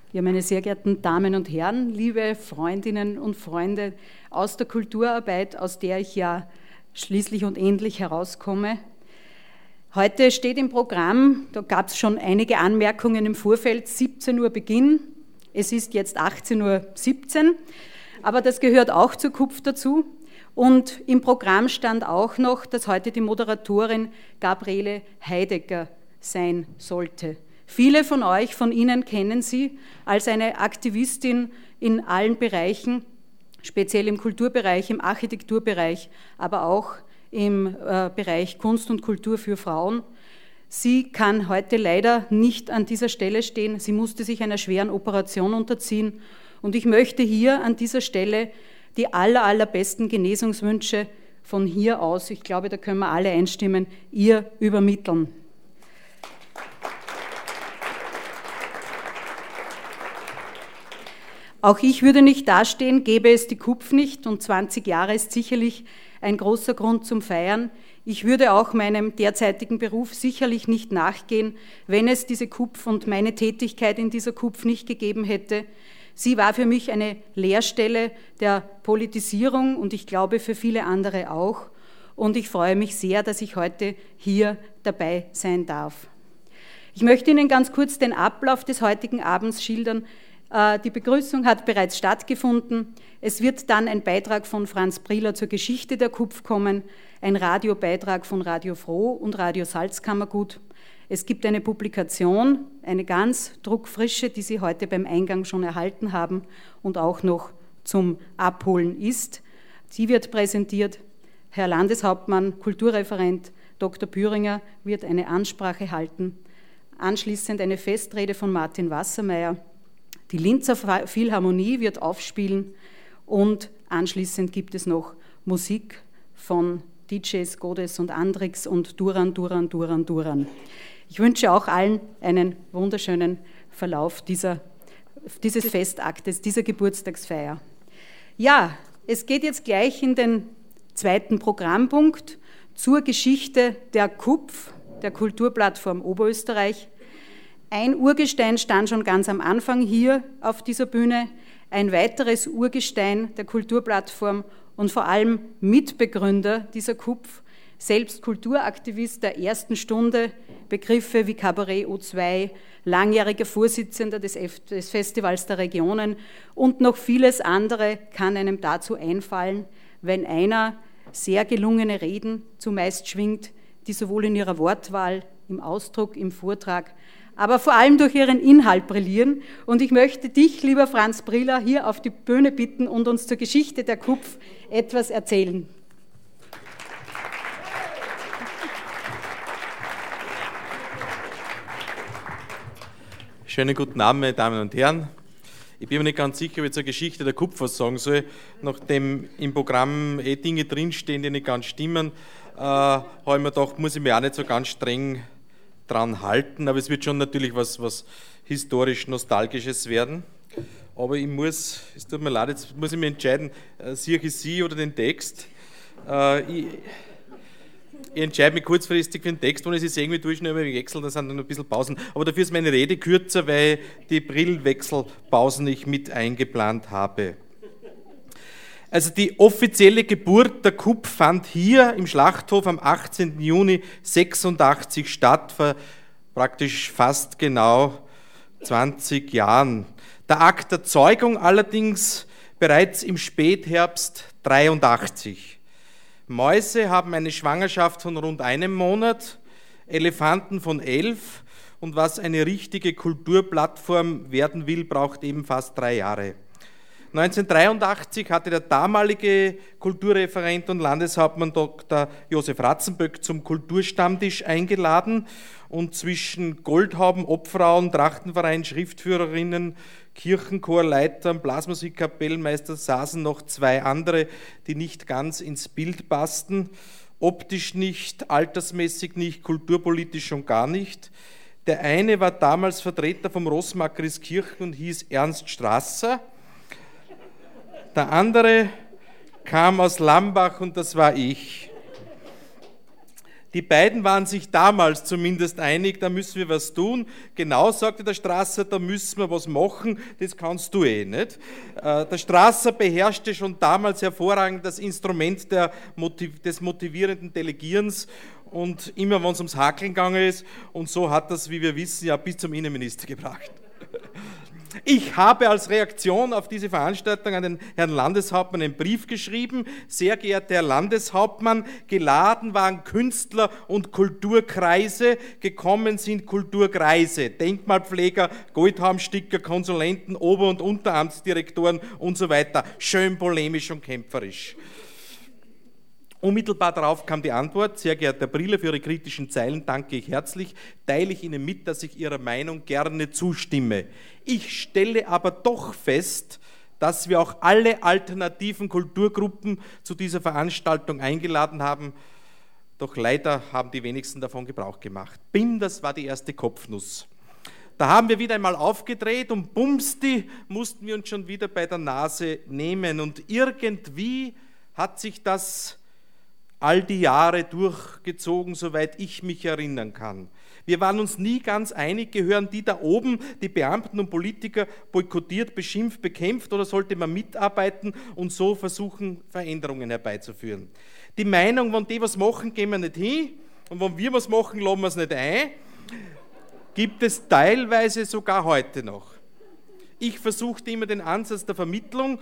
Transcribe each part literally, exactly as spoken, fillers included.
Ja, meine sehr geehrten Damen und Herren, liebe Freundinnen und Freunde aus der Kulturarbeit, aus der ich ja schließlich und endlich herauskomme. Heute steht im Programm, da gab es schon einige Anmerkungen im Vorfeld, siebzehn Uhr Beginn. Es ist jetzt achtzehn Uhr siebzehn, aber das gehört auch zur K U P F dazu. Und im Programm stand auch noch, dass heute die Moderatorin Gabriele Heidegger sein sollte. Viele von euch, von Ihnen kennen sie als eine Aktivistin in allen Bereichen, speziell im Kulturbereich, im Architekturbereich, aber auch im äh, Bereich Kunst und Kultur für Frauen. Sie kann heute leider nicht an dieser Stelle stehen. Sie musste sich einer schweren Operation unterziehen. Und ich möchte hier an dieser Stelle die aller, allerbesten Genesungswünsche von hier aus, ich glaube, da können wir alle einstimmen, ihr übermitteln. Auch ich würde nicht dastehen, gäbe es die K U P F nicht, und zwanzig Jahre ist sicherlich ein großer Grund zum Feiern. Ich würde auch meinem derzeitigen Beruf sicherlich nicht nachgehen, wenn es diese K U P F und meine Tätigkeit in dieser K U P F nicht gegeben hätte. Sie war für mich eine Leerstelle der Politisierung und ich glaube für viele andere auch. Und ich freue mich sehr, dass ich heute hier dabei sein darf. Ich möchte Ihnen ganz kurz den Ablauf des heutigen Abends schildern. Die Begrüßung hat bereits stattgefunden. Es wird dann ein Beitrag von Franz Briller zur Geschichte der K U P F kommen, ein Radiobeitrag von Radio Froh und Radio Salzkammergut. Es gibt eine Publikation, eine ganz druckfrische, die Sie heute beim Eingang schon erhalten haben und auch noch zum Abholen ist. Sie wird präsentiert. Herr Landeshauptmann, Kulturreferent Doktor Püringer wird eine Ansprache halten. Anschließend eine Festrede von Martin Wassermeier. Die Linzer Philharmonie wird aufspielen und anschließend gibt es noch Musik von D Js Godes und Andrix und Duran, Duran, Duran, Duran. Ich wünsche auch allen einen wunderschönen Verlauf dieser, dieses Festaktes, dieser Geburtstagsfeier. Ja, es geht jetzt gleich in den zweiten Programmpunkt zur Geschichte der K U P F, der Kulturplattform Oberösterreich. Ein Urgestein stand schon ganz am Anfang hier auf dieser Bühne, ein weiteres Urgestein der Kulturplattform und vor allem Mitbegründer dieser K U P F, selbst Kulturaktivist der ersten Stunde, Begriffe wie Kabarett O zwei, langjähriger Vorsitzender des, F- des Festivals der Regionen und noch vieles andere kann einem dazu einfallen, wenn einer sehr gelungene Reden zumeist schwingt, die sowohl in ihrer Wortwahl, im Ausdruck, im Vortrag, aber vor allem durch ihren Inhalt brillieren. Und ich möchte dich, lieber Franz Briller, hier auf die Bühne bitten und uns zur Geschichte der K U P F etwas erzählen. Schönen guten Abend, meine Damen und Herren. Ich bin mir nicht ganz sicher, ob ich zur Geschichte der K U P F was sagen soll, nachdem im Programm eh Dinge drinstehen, die nicht ganz stimmen, äh, habe ich mir gedacht, muss ich mich auch nicht so ganz streng dran halten, aber es wird schon natürlich was, was historisch-nostalgisches werden. Aber ich muss, es tut mir leid, jetzt muss ich mich entscheiden, äh, sehe ich Sie oder den Text. Äh, ich, ich entscheide mich kurzfristig für den Text, wenn ich Sie irgendwie durchschneide, weil ich wechsle, da sind dann noch ein bisschen Pausen. Aber dafür ist meine Rede kürzer, weil die Brillwechselpausen ich mit eingeplant habe. Also die offizielle Geburt der K U P F fand hier im Schlachthof am achtzehnten Juni sechsundachtzig statt, vor praktisch fast genau zwanzig Jahren. Der Akt der Zeugung allerdings bereits im Spätherbst dreiundachtzig. Mäuse haben eine Schwangerschaft von rund einem Monat, Elefanten von elf und was eine richtige Kulturplattform werden will, braucht eben fast drei Jahre. neunzehnhundertdreiundachtzig hatte der damalige Kulturreferent und Landeshauptmann Doktor Josef Ratzenböck zum Kulturstammtisch eingeladen und zwischen Goldhauben, Obfrauen, Trachtenverein, Schriftführerinnen, Kirchenchorleitern, Blasmusikkapellmeister saßen noch zwei andere, die nicht ganz ins Bild passten, optisch nicht, altersmäßig nicht, kulturpolitisch schon gar nicht. Der eine war damals Vertreter vom Rossmakriskirchen und hieß Ernst Strasser. Der andere kam aus Lambach und das war ich. Die beiden waren sich damals zumindest einig, da müssen wir was tun. Genau, sagte der Strasser, da müssen wir was machen, das kannst du eh nicht. Der Strasser beherrschte schon damals hervorragend das Instrument der Motiv- des motivierenden Delegierens und immer, wenn es ums Hakeln gegangen ist, und so hat das, wie wir wissen, ja bis zum Innenminister gebracht. Ich habe als Reaktion auf diese Veranstaltung an den Herrn Landeshauptmann einen Brief geschrieben. Sehr geehrter Herr Landeshauptmann, geladen waren Künstler und Kulturkreise, gekommen sind Kulturkreise, Denkmalpfleger, Goldhaumsticker, Konsulenten, Ober- und Unteramtsdirektoren und so weiter. Schön polemisch und kämpferisch. Unmittelbar darauf kam die Antwort: Sehr geehrter Herr Briller, für Ihre kritischen Zeilen danke ich herzlich, teile ich Ihnen mit, dass ich Ihrer Meinung gerne zustimme. Ich stelle aber doch fest, dass wir auch alle alternativen Kulturgruppen zu dieser Veranstaltung eingeladen haben, doch leider haben die wenigsten davon Gebrauch gemacht. Bim, das war die erste Kopfnuss. Da haben wir wieder einmal aufgedreht und bumsti mussten wir uns schon wieder bei der Nase nehmen und irgendwie hat sich das all die Jahre durchgezogen, soweit ich mich erinnern kann. Wir waren uns nie ganz einig, gehören die da oben, die Beamten und Politiker, boykottiert, beschimpft, bekämpft oder sollte man mitarbeiten und so versuchen, Veränderungen herbeizuführen. Die Meinung, wenn die was machen, gehen wir nicht hin und wenn wir was machen, laden wir es nicht ein, gibt es teilweise sogar heute noch. Ich versuchte immer den Ansatz der Vermittlung.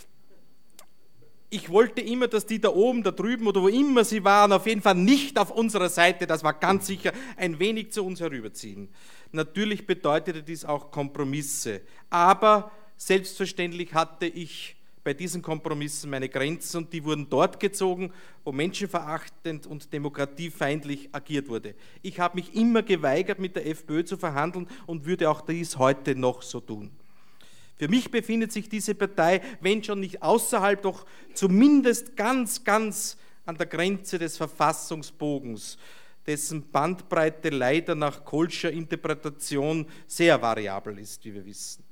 Ich wollte immer, dass die da oben, da drüben oder wo immer sie waren, auf jeden Fall nicht auf unserer Seite, das war ganz sicher, ein wenig zu uns herüberziehen. Natürlich bedeutete dies auch Kompromisse, aber selbstverständlich hatte ich bei diesen Kompromissen meine Grenzen und die wurden dort gezogen, wo menschenverachtend und demokratiefeindlich agiert wurde. Ich habe mich immer geweigert, mit der FPÖ zu verhandeln und würde auch dies heute noch so tun. Für mich befindet sich diese Partei, wenn schon nicht außerhalb, doch zumindest ganz, ganz an der Grenze des Verfassungsbogens, dessen Bandbreite leider nach Kohlscher Interpretation sehr variabel ist, wie wir wissen.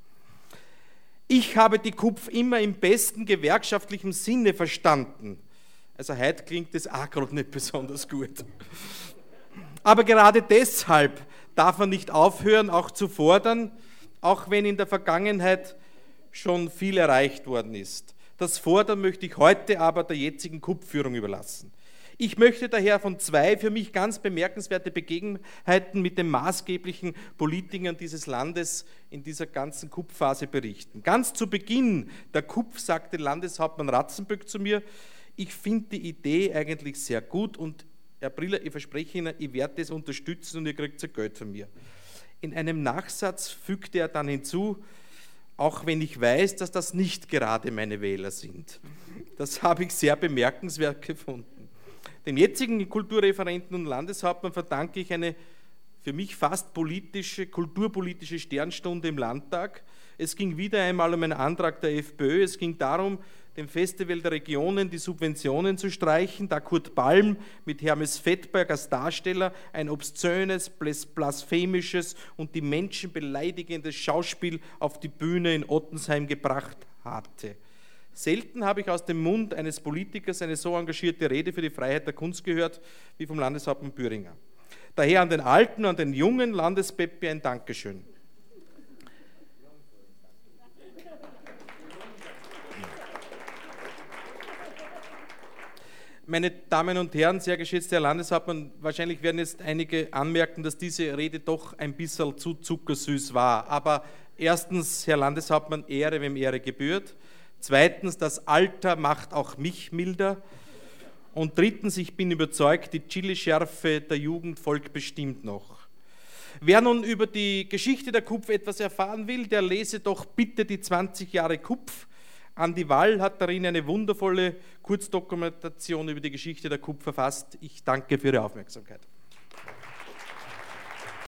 Ich habe die K U P F immer im besten gewerkschaftlichen Sinne verstanden. Also heute klingt das auch gerade nicht besonders gut. Aber gerade deshalb darf man nicht aufhören, auch zu fordern, auch wenn in der Vergangenheit schon viel erreicht worden ist. Das Fordern möchte ich heute aber der jetzigen K U P F-Führung überlassen. Ich möchte daher von zwei für mich ganz bemerkenswerte Begebenheiten mit den maßgeblichen Politikern dieses Landes in dieser ganzen K U P F-Phase berichten. Ganz zu Beginn der K U P F sagte Landeshauptmann Ratzenböck zu mir, ich finde die Idee eigentlich sehr gut und Herr Briller, ich verspreche Ihnen, ich werde das unterstützen und ihr kriegt ein Geld von mir. In einem Nachsatz fügte er dann hinzu, auch wenn ich weiß, dass das nicht gerade meine Wähler sind. Das habe ich sehr bemerkenswert gefunden. Dem jetzigen Kulturreferenten und Landeshauptmann verdanke ich eine für mich fast politische, kulturpolitische Sternstunde im Landtag. Es ging wieder einmal um einen Antrag der FPÖ. Es ging darum, dem Festival der Regionen die Subventionen zu streichen, da Kurt Balm mit Hermes Fettberg als Darsteller ein obszönes, blasphemisches und die Menschen beleidigendes Schauspiel auf die Bühne in Ottensheim gebracht hatte. Selten habe ich aus dem Mund eines Politikers eine so engagierte Rede für die Freiheit der Kunst gehört, wie vom Landeshauptmann Büringer. Daher an den alten, an den jungen Landespeppi ein Dankeschön. Meine Damen und Herren, sehr geschätzter Herr Landeshauptmann, wahrscheinlich werden jetzt einige anmerken, dass diese Rede doch ein bisschen zu zuckersüß war. Aber erstens, Herr Landeshauptmann, Ehre, wem Ehre gebührt. Zweitens, das Alter macht auch mich milder. Und drittens, ich bin überzeugt, die Chili-Schärfe der Jugend folgt bestimmt noch. Wer nun über die Geschichte der K U P F etwas erfahren will, der lese doch bitte die zwanzig Jahre K U P F. Andi Wall hat darin eine wundervolle Kurzdokumentation über die Geschichte der K U P F verfasst. Ich danke für Ihre Aufmerksamkeit.